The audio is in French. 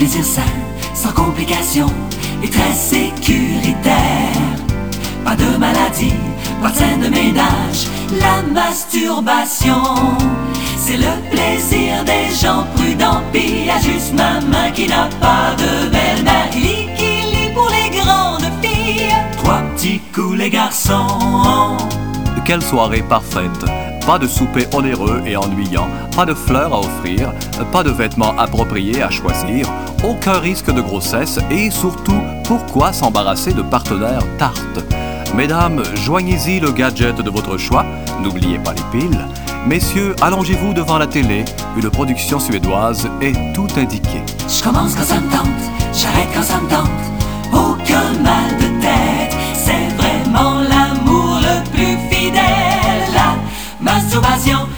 plaisir sain, sans complications et très sécuritaire. Pas de maladie, pas de scène de ménage. La masturbation, c'est le plaisir des gens prudents. Pis y a juste ma main qui n'a pas de belle-mère. Kili pour les grandes filles, 3 petits coups les garçons. Quelle soirée parfaite! Pas de souper onéreux et ennuyant, pas de fleurs à offrir, pas de vêtements appropriés à choisir, aucun risque de grossesse et surtout, pourquoi s'embarrasser de partenaires tartes? Mesdames, joignez-y le gadget de votre choix, n'oubliez pas les piles. Messieurs, allongez-vous devant la télé, une production suédoise est tout indiqué. Je commence quand ça me tente, j'arrête quand ça me tente, aucun mal de tête, c'est vraiment l'amour le plus fidèle. La masturbation